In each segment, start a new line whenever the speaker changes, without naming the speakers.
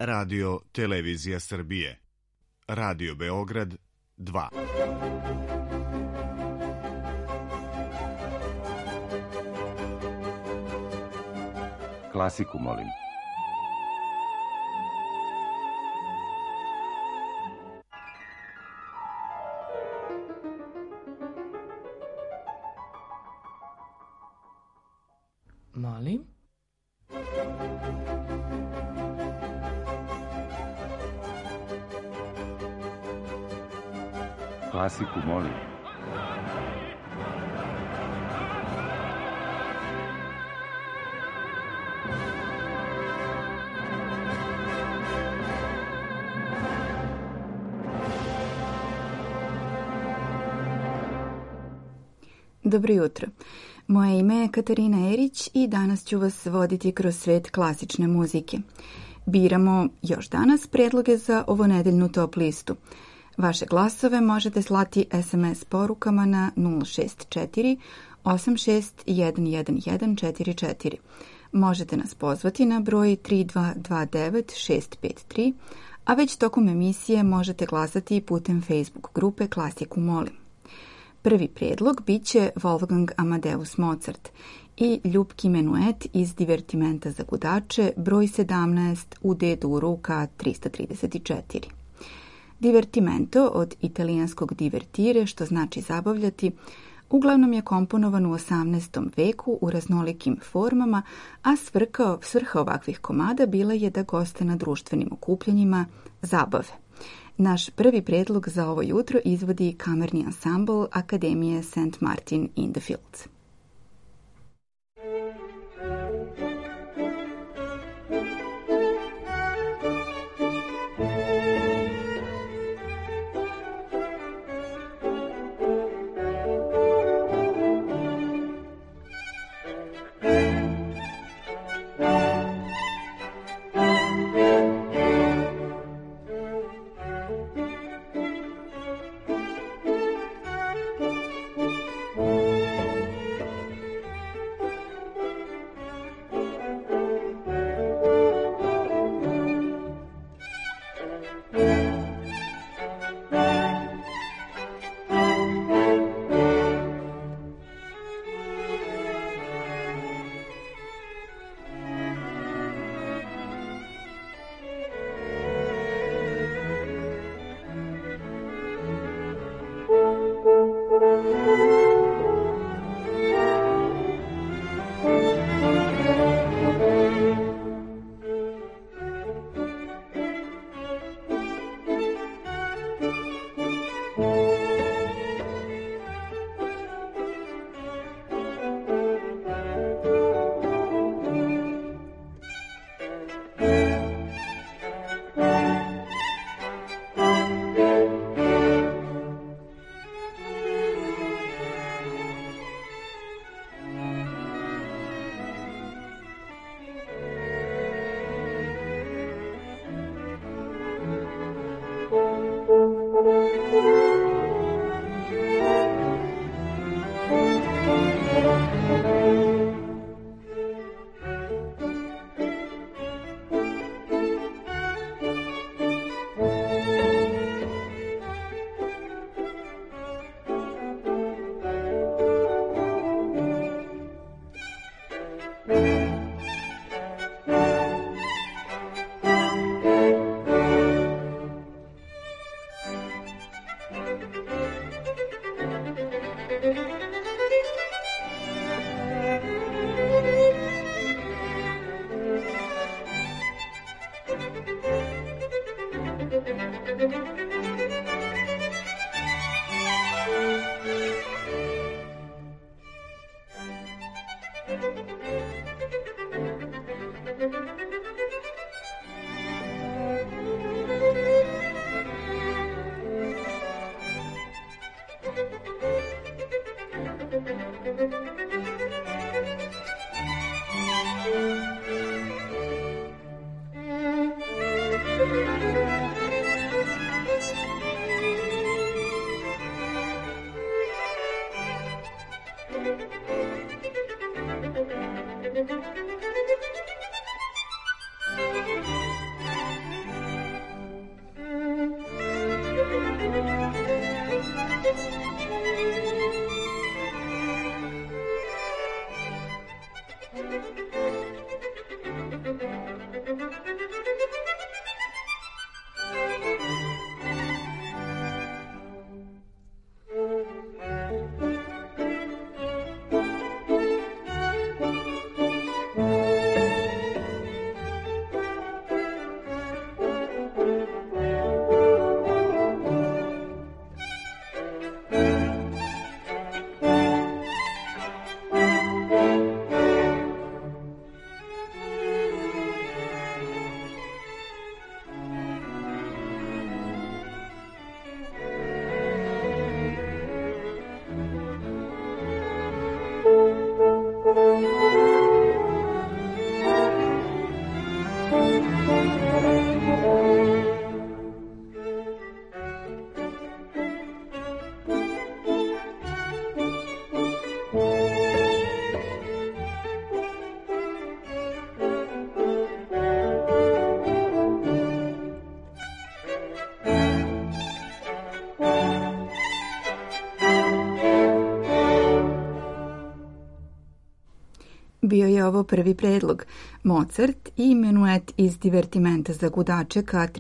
Radio Televizija Srbije, Radio Beograd 2.
Klasiku, molim.
Molim?
Klasiku, molim.
Dobro jutro. Moje ime je Katarina Erić i danas ću vas voditi kroz svet klasične muzike. Biramo još danas predloge za ovonedeljnu top listu. Vaše glasove možete slati SMS porukama na 064 86 11144. Možete nas pozvati na broj 3229 653, a već tokom emisije možete glasati putem Facebook grupe Klasiku molim. Prvi predlog bit će Wolfgang Amadeus Mozart i ljubki menuet iz Divertimenta za gudače, broj 17 u D-duru K334. Divertimento od italijanskog divertire, što znači zabavljati, uglavnom je komponovan u 18. veku u raznolikim formama, a svrha ovakvih komada bila je da goste na društvenim okupljanjima zabave. Naš prvi predlog za ovo jutro izvodi kamerni ansambl Akademije St. Martin in the Fields. Bio je ovo prvi predlog, Mozart i menuet iz divertimenta za gudače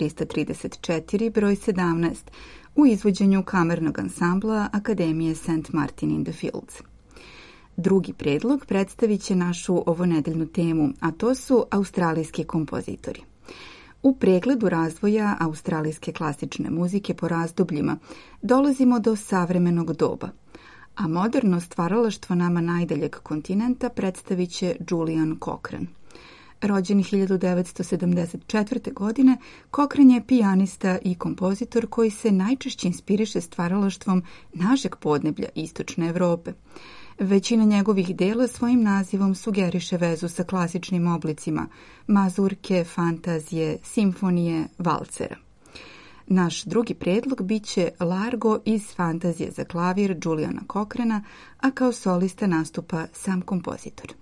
K334 broj 17 u izvođenju kamernog ansambla Akademije St. Martin in the Fields. Drugi predlog predstavit će našu ovonedeljnu temu, a to su australijski kompozitori. U pregledu razvoja australijske klasične muzike po razdobljima dolazimo do savremenog doba, a moderno stvaralaštvo nama najdaljeg kontinenta predstavit će Julian Cochrane. Rođen 1974. godine, Cochrane je pijanista i kompozitor koji se najčešće inspiriše stvaralaštvom našeg podneblja Istočne Evrope. Većina njegovih dela svojim nazivom sugeriše vezu sa klasičnim oblicima mazurke, fantazije, simfonije, valcera. Naš drugi predlog bit će Largo iz fantazije za klavir Juliana Cochrana, a kao solista nastupa sam kompozitor.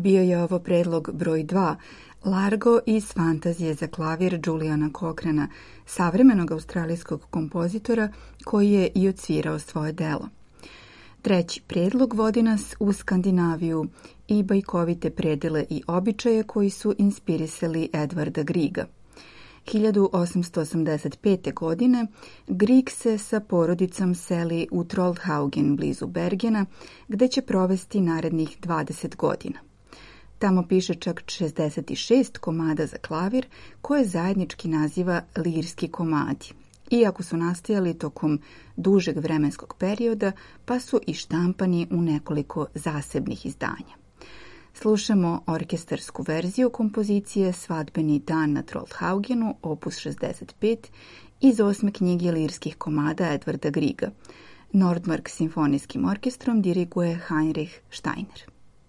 Bio je ovo predlog broj 2, Largo iz Fantazije za klavir Juliana Cochrana, savremenog australijskog kompozitora koji je i odsvirao svoje delo. Treći predlog vodi nas u Skandinaviju i bajkovite predele i običaje koji su inspirisali Edvarda Grieга. 1885. godine Grieg se sa porodicom seli u Trollhaugen blizu Bergena, gde će provesti narednih 20 godina. Tamo piše čak 66 komada za klavir, koje zajednički naziva lirski komadi, iako su nastajali tokom dužeg vremenskog perioda, pa su i štampani u nekoliko zasebnih izdanja. Slušamo orkestarsku verziju kompozicije Svadbeni dan na Trollhaugenu, opus 65, iz 8. knjige lirskih komada Edvarda Griega. Nordmark simfonijskim orkestrom diriguje Heinrich Steiner.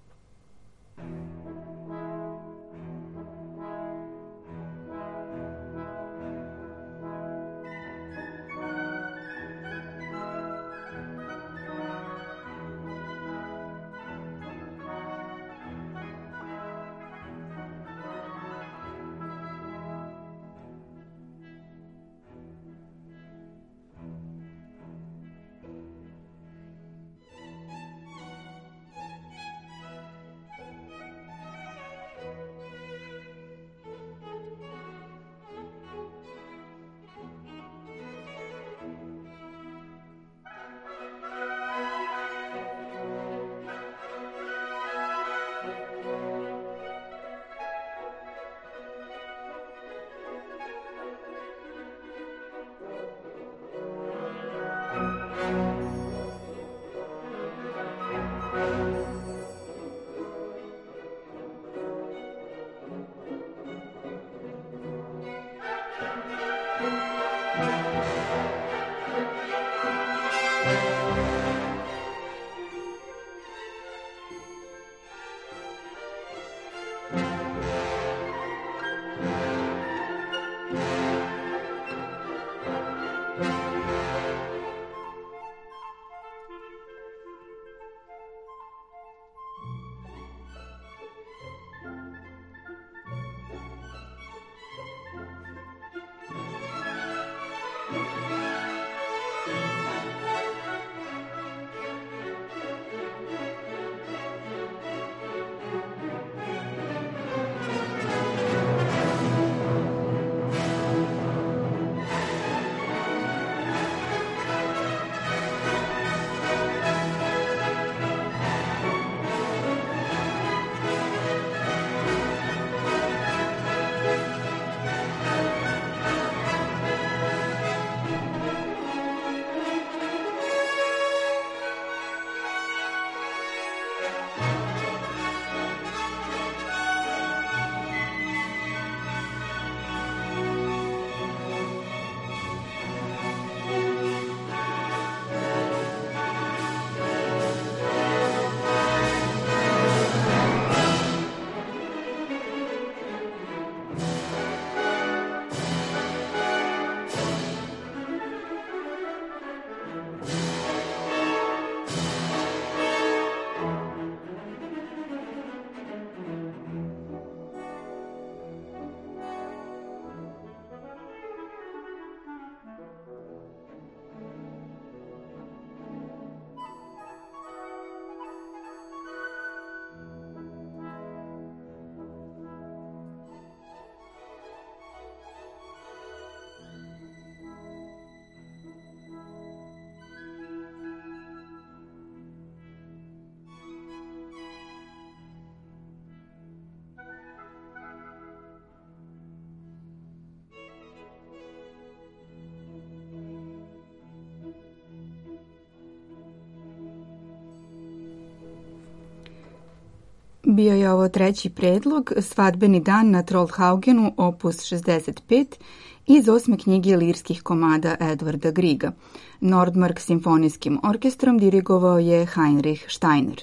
Bio je ovo treći predlog, Svadbeni dan na Trollhaugenu, opus 65, iz 8. knjige lirskih komada Edvarda Griega. Nordmark simfonijskim orkestrom dirigovao je Heinrich Steiner.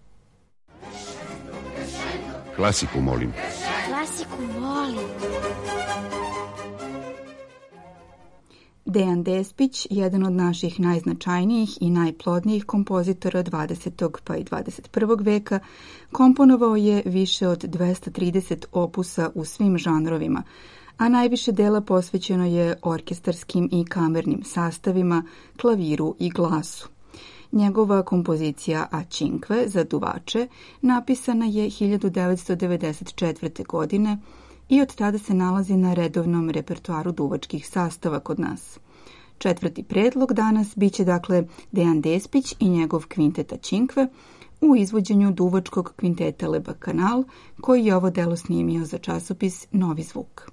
Klasiku, molim.
Klasiku, molim.
Dejan Despić, jedan od naših najznačajnijih i najplodnijih kompozitora 20. pa i 21. veka, komponovao je više od 230 opusa u svim žanrovima, a najviše dela posvećeno je orkestarskim i kamernim sastavima, klaviru i glasu. Njegova kompozicija A Cinque za duvače napisana je 1994. godine i od tada se nalazi na redovnom repertoaru duvačkih sastava kod nas. Četvrti predlog danas biće dakle Dejan Despić i njegov kvintet A Cinque u izvođenju duvačkog kvinteta Le Bacchanal, koji je ovo delo snimio za časopis Novi zvuk.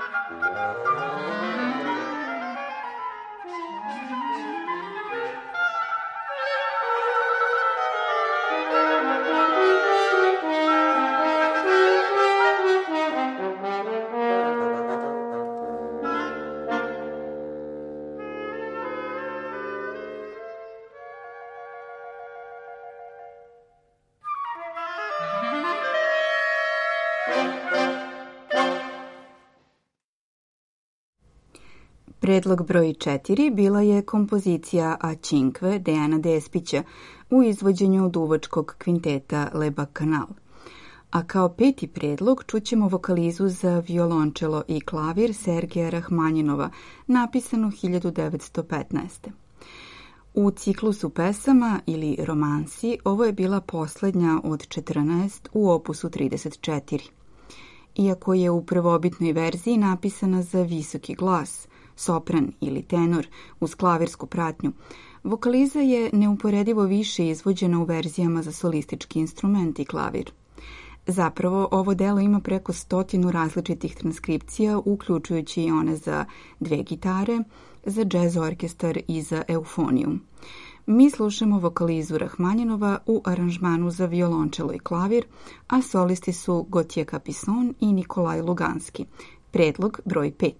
Predlog broj 4 bila je kompozicija A Cinque Dejana Despića u izvođenju duvačkog kvinteta Le Bacchanal. A kao peti predlog čućemo vokalizu za violončelo i klavir Sergeja Rahmanjinova, napisanu 1915. U ciklusu pesama ili romansi ovo je bila posljednja od 14 u opusu 34. Iako je u prvobitnoj verziji napisana za visoki glas, sopran ili tenor uz klavirsku pratnju, vokaliza je neuporedivo više izvođena u verzijama za solistički instrument i klavir. Zapravo, ovo delo ima preko 100 različitih transkripcija, uključujući i one za 2 gitare, za jazz orkestar i za eufoniju. Mi slušamo vokalizu Rahmanjinova u aranžmanu za violončelo i klavir, a solisti su Gauthier Capuçon i Nikolaj Luganski. Predlog broj 5.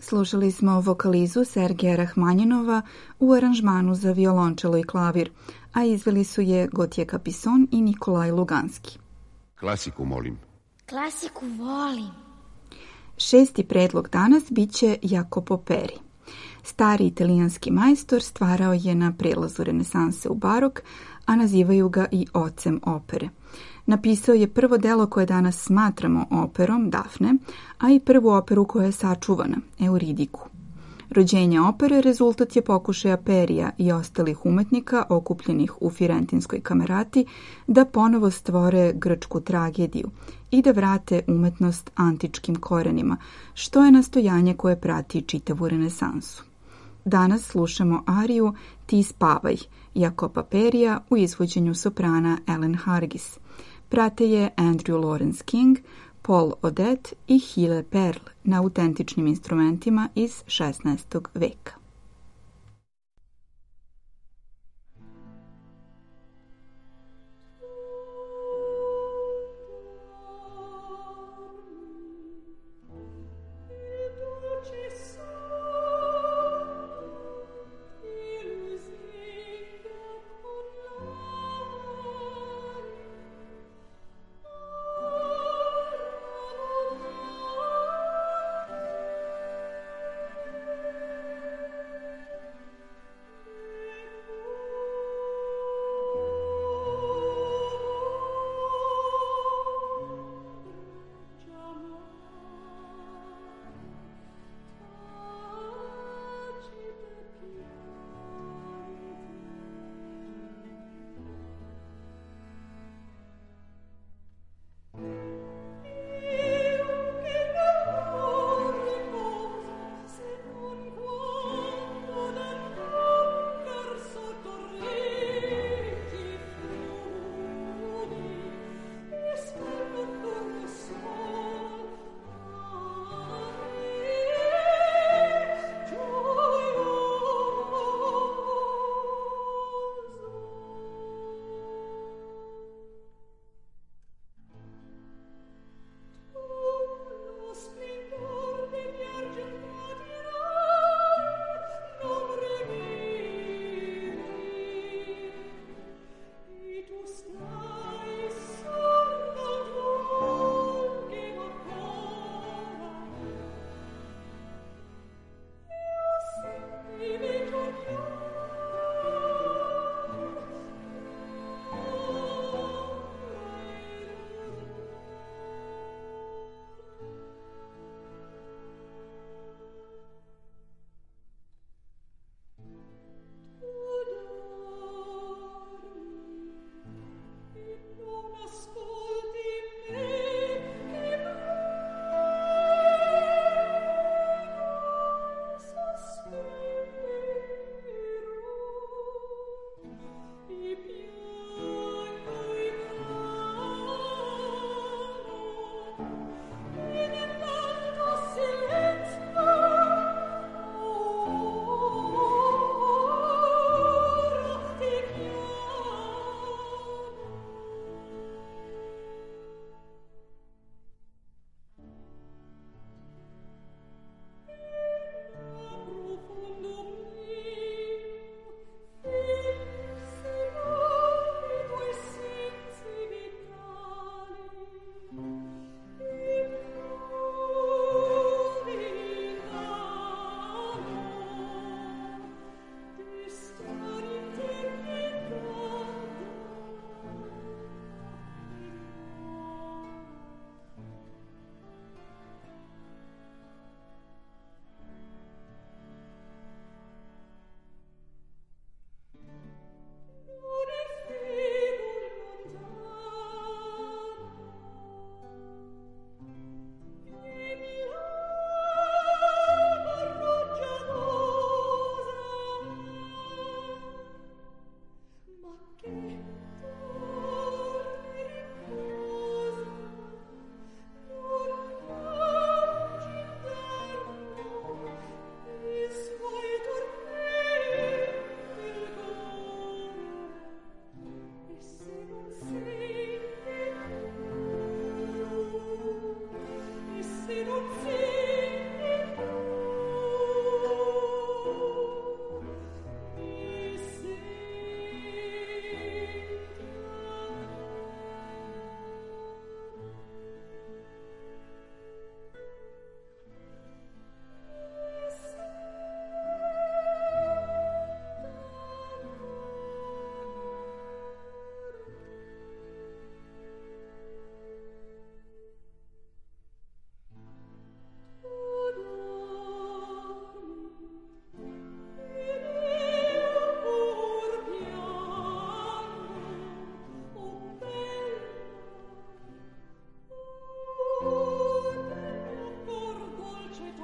Slušali smo vokalizu Sergeja Rahmanjinova u aranžmanu za violončelo i klavir, a izveli su je Gotje Kapison i Nikolaj Luganski.
Klasiku molim.
Klasiku volim.
6. predlog danas bit će Jacopo Peri. Stari italijanski majstor stvarao je na prelazu renesanse u barok, a nazivaju ga i ocem opere. Napisao je prvo delo koje danas smatramo operom, Dafne, a i prvu operu koja je sačuvana, Euridiku. Rođenje opere rezultat je pokušaja Perija i ostalih umetnika okupljenih u Firentinskoj kamerati da ponovo stvore grčku tragediju i da vrate umetnost antičkim korenima, što je nastojanje koje prati čitavu renesansu. Danas slušamo ariju Ti spavaj, Jacopa Perija u izvođenju soprana Ellen Hargis. Prate je Andrew Lawrence King, Paul Odette i Hile Perl na autentičnim instrumentima iz 16. veka.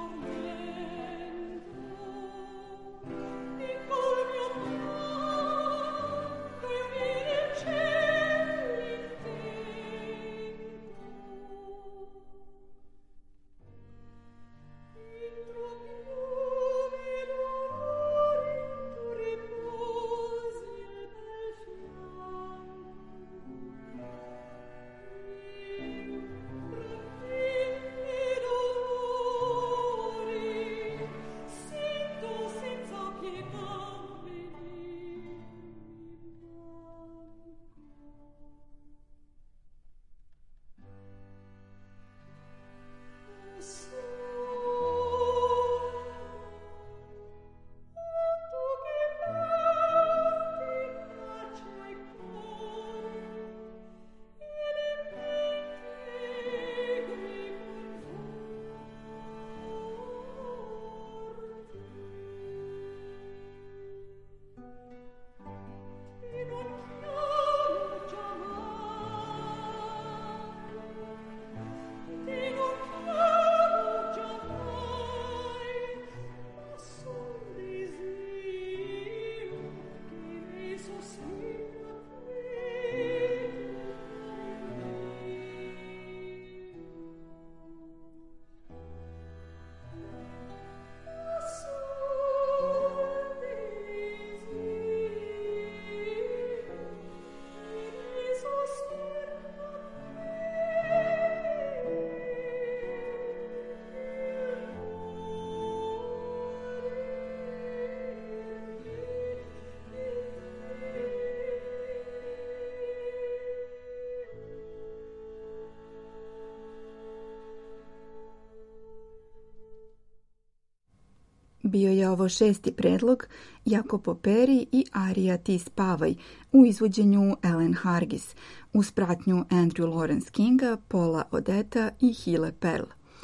Bio je ovo 6. predlog Jacopo Peri i arija Ti spavaj u izvođenju Ellen Hargis uz pratnju Andrew Lawrence Kinga, Paula Odetta i Hile Perl.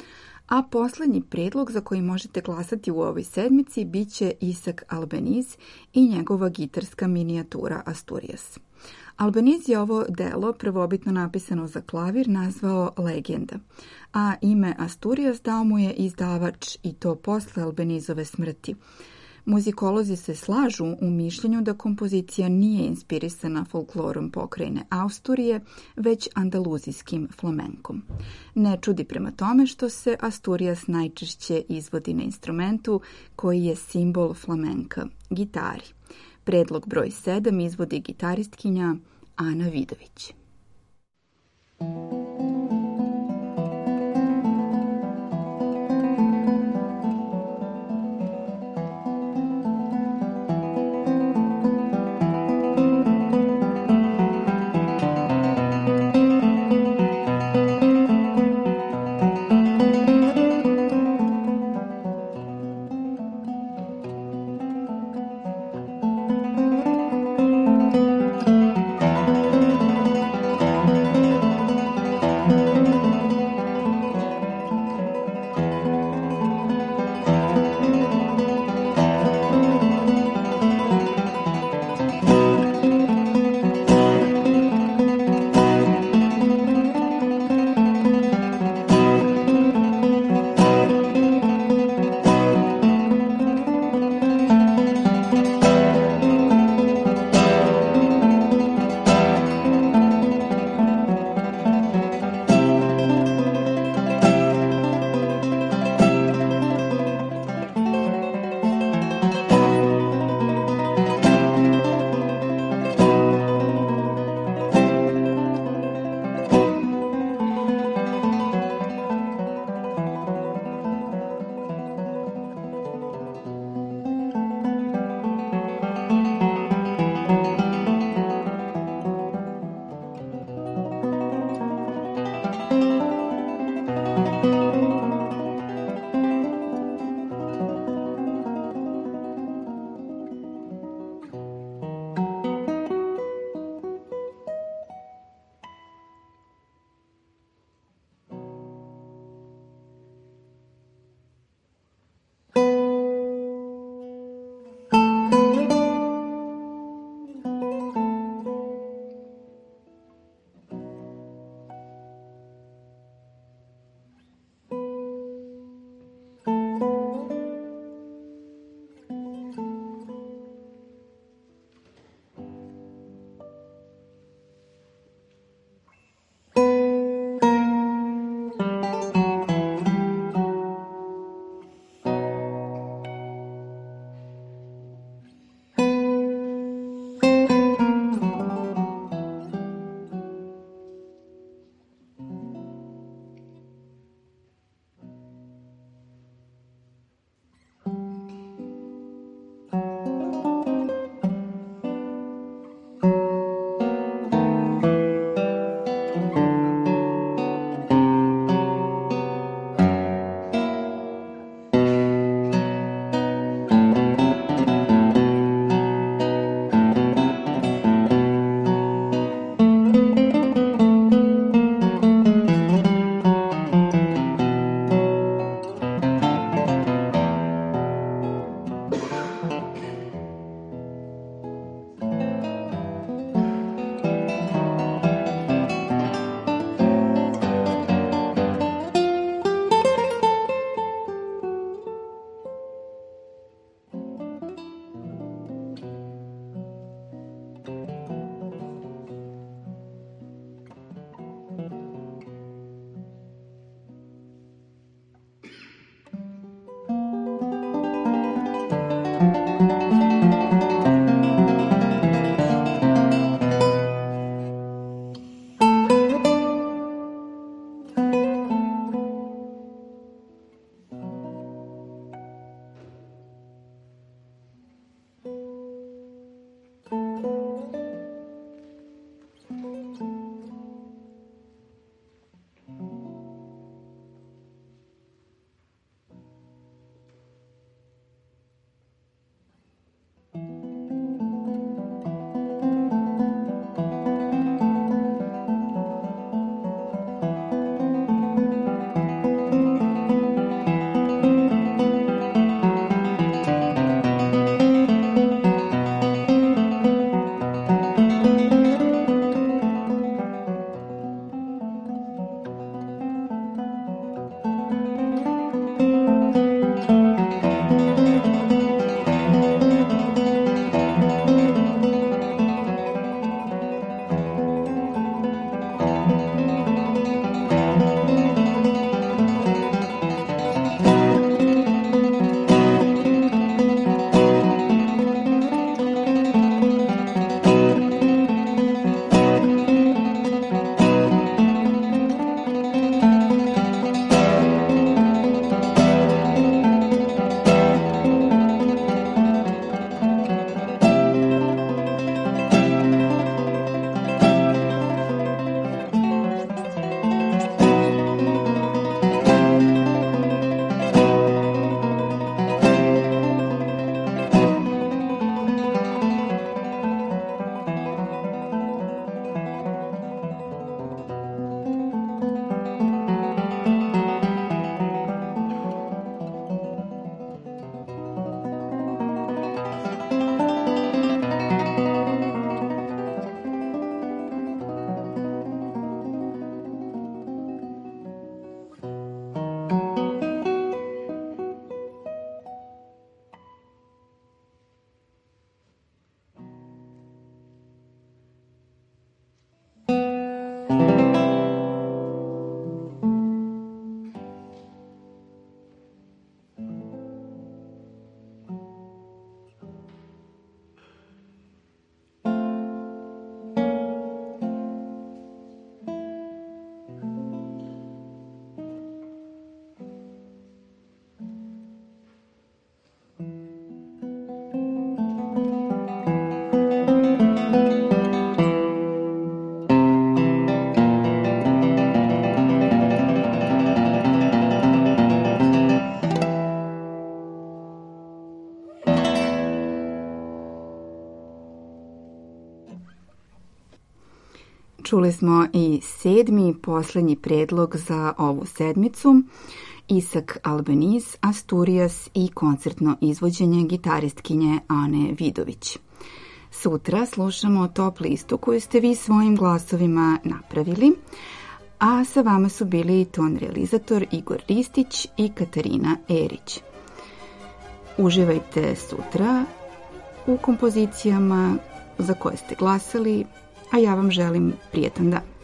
A posljednji predlog za koji možete glasati u ovoj sedmici bit će Isaac Albeniz i njegova gitarska minijatura Asturias. Albeniz je ovo delo prvobitno napisano za klavir nazvao Legenda, a ime Asturias dao mu je izdavač i to posle Albenizove smrti. Muzikolozi se slažu u mišljenju da kompozicija nije inspirisana folklorom pokrajine Asturije, već andaluzijskim flamenkom. Ne čudi prema tome što se Asturias najčešće izvodi na instrumentu koji je simbol flamenka, gitari. Predlog broj 7 izvodi gitaristkinja Ana Vidović. Čuli smo i 7. posljednji predlog za ovu sedmicu, Isak Albanese, Asturias i koncertno izvođenje gitaristkinje Ane Vidović. Sutra slušamo top listu koju ste vi svojim glasovima napravili, a sa vama su bili ton realizator Igor Ristić i Katarina Erić. Uživajte sutra u kompozicijama za koje ste glasali, a ja vam želim prijetan dan.